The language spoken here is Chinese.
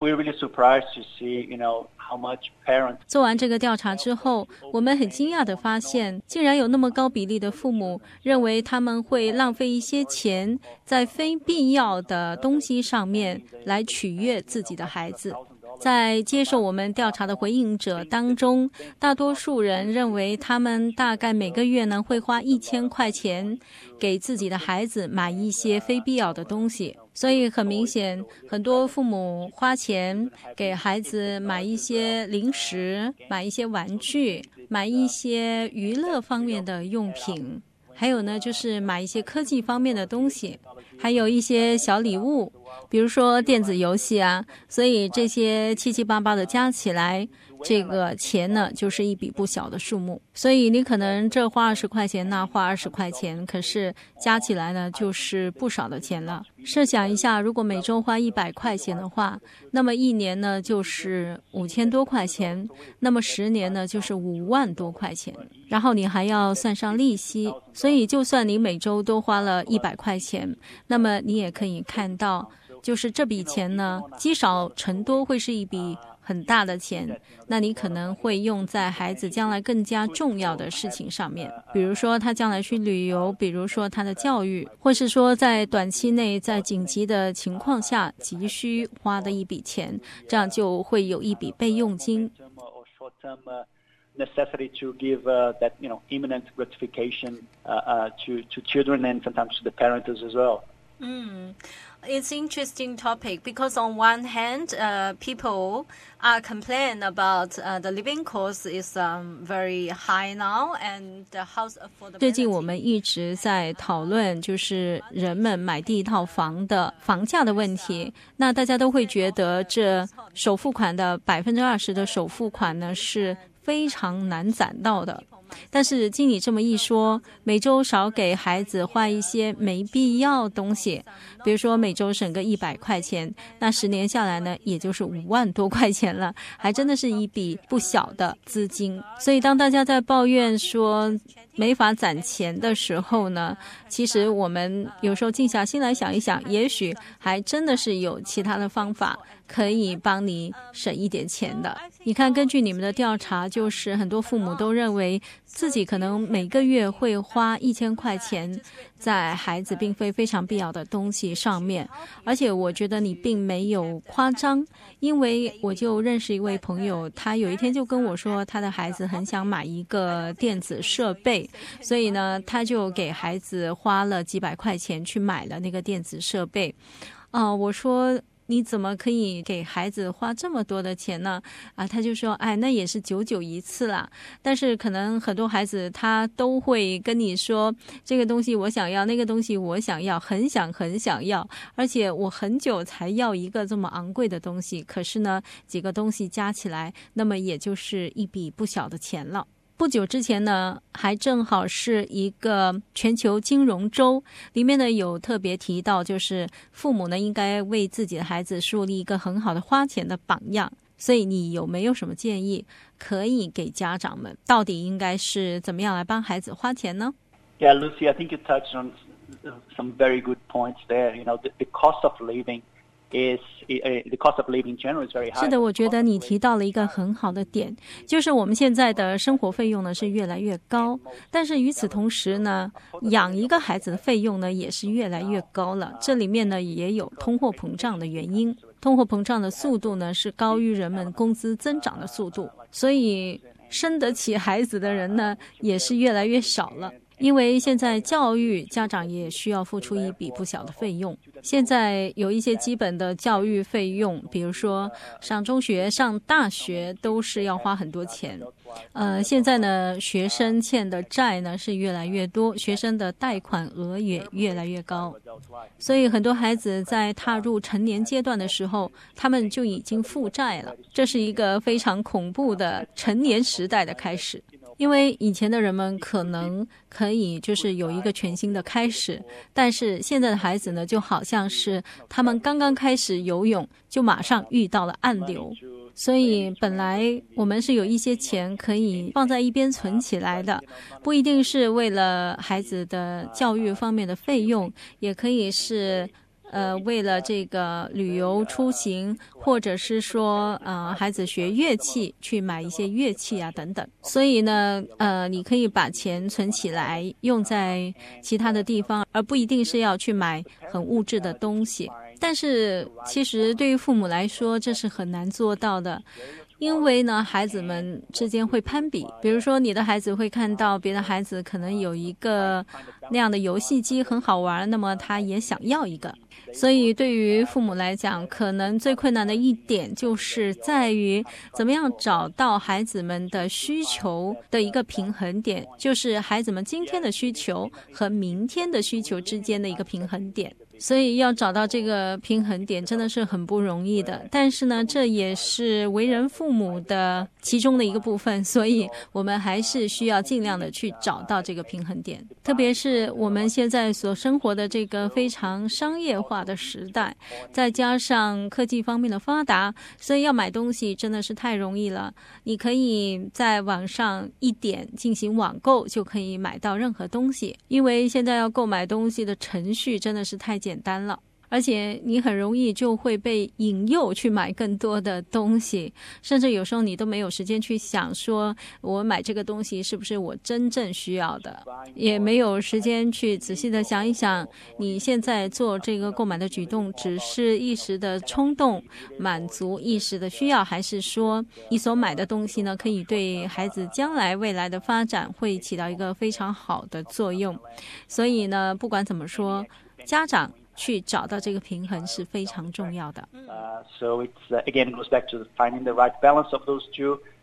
We're really surprised to see, how much parents. 做完这个调查之后，我们很惊讶地发现，竟然有那么高比例的父母认为他们会浪费一些钱在非必要的东西上面来取悦自己的孩子。在接受我们调查的回应者当中，大多数人认为他们大概每个月呢会花1000块钱给自己的孩子买一些非必要的东西。所以很明显，很多父母花钱给孩子买一些零食，买一些玩具，买一些娱乐方面的用品，还有呢就是买一些科技方面的东西，还有一些小礼物，比如说电子游戏啊。所以这些七七八八的加起来，这个钱呢就是一笔不小的数目。所以你可能这花20块钱，那花20块钱，可是加起来呢就是不少的钱了。设想一下，如果每周花100块钱的话，那么一年呢就是5000多块钱，那么10年呢就是5万多块钱，然后你还要算上利息。所以就算你每周都花了100块钱，那么你也可以看到，就是这笔钱呢积少成多，会是一笔很大的钱，那你可能会用在孩子将来更加重要的事情上面，比如说他将来去旅游，比如说他的教育，或是说在短期内在紧急的情况下急需花的一笔钱，这样就会有一笔备用金。 Necessity to give that imminent gratification to children and sometimes to the parents as well. It's interesting topic because on one hand, people are complaining about the living cost is very high now and the house affordability. 最近我们一直在讨论就是人们买第一套房的房价的问题。那大家都会觉得这首付款的20%的首付款呢是非常难攒到的。但是经你这么一说，每周少给孩子花一些没必要东西，比如说每周省个100块钱，那10年下来呢也就是5万多块钱了，还真的是一笔不小的资金。所以当大家在抱怨说没法攒钱的时候呢，其实我们有时候静下心来想一想，也许还真的是有其他的方法可以帮你省一点钱的。你看，根据你们的调查，就是很多父母都认为自己可能每个月会花1000块钱在孩子并非非常必要的东西上面。而且我觉得你并没有夸张，因为我就认识一位朋友，他有一天就跟我说他的孩子很想买一个电子设备，所以呢他就给孩子花了几百块钱去买了那个电子设备。我说你怎么可以给孩子花这么多的钱呢？他就说，那也是久一次啦。但是可能很多孩子他都会跟你说，这个东西我想要，那个东西我想要，很想要，而且我很久才要一个这么昂贵的东西。可是呢，几个东西加起来，那么也就是一笔不小的钱了。不久之前呢，还正好是一个全球金融周，里面呢有特别提到，就是父母呢应该为自己的孩子树立一个很好的花钱的榜样。所以你有没有什么建议可以给家长们，到底应该是怎么样来帮孩子花钱呢？ Yeah, Lucy, I think you touched on some very good points there. The cost of living the cost of living in general is very high. 是的，我觉得你提到了一个很好的点，就是我们现在的生活费用呢是越来越高，但是与此同时呢，养一个孩子的费用呢也是越来越高了。这里面呢也有通货膨胀的原因，通货膨胀的速度呢是高于人们工资增长的速度，所以生得起孩子的人呢也是越来越少了。因为现在教育家长也需要付出一笔不小的费用，现在有一些基本的教育费用，比如说上中学上大学都是要花很多钱。现在呢学生欠的债呢是越来越多，学生的贷款额也越来越高，所以很多孩子在踏入成年阶段的时候，他们就已经负债了，这是一个非常恐怖的成年时代的开始。因为以前的人们可能可以就是有一个全新的开始，但是现在的孩子呢，就好像是他们刚刚开始游泳，就马上遇到了暗流。所以本来我们是有一些钱可以放在一边存起来的，不一定是为了孩子的教育方面的费用，也可以是为了这个旅游出行，或者是说孩子学乐器去买一些乐器啊等等。所以呢你可以把钱存起来用在其他的地方，而不一定是要去买很物质的东西。但是其实对于父母来说这是很难做到的，因为呢孩子们之间会攀比，比如说你的孩子会看到别的孩子可能有一个那样的游戏机很好玩，那么他也想要一个。所以对于父母来讲，可能最困难的一点就是在于怎么样找到孩子们的需求的一个平衡点，就是孩子们今天的需求和明天的需求之间的一个平衡点。所以要找到这个平衡点真的是很不容易的，但是呢这也是为人父母的其中的一个部分，所以我们还是需要尽量的去找到这个平衡点。特别是我们现在所生活的这个非常商业化的时代，再加上科技方面的发达，所以要买东西真的是太容易了。你可以在网上一点进行网购就可以买到任何东西，因为现在要购买东西的程序真的是太简单了，而且你很容易就会被引诱去买更多的东西，甚至有时候你都没有时间去想说我买这个东西是不是我真正需要的，也没有时间去仔细的想一想你现在做这个购买的举动只是一时的冲动，满足一时的需要，还是说你所买的东西呢可以对孩子将来未来的发展会起到一个非常好的作用。所以呢不管怎么说，家长去找到这个平衡是非常重要的。 So it's again it goes back to finding the right balance of those two.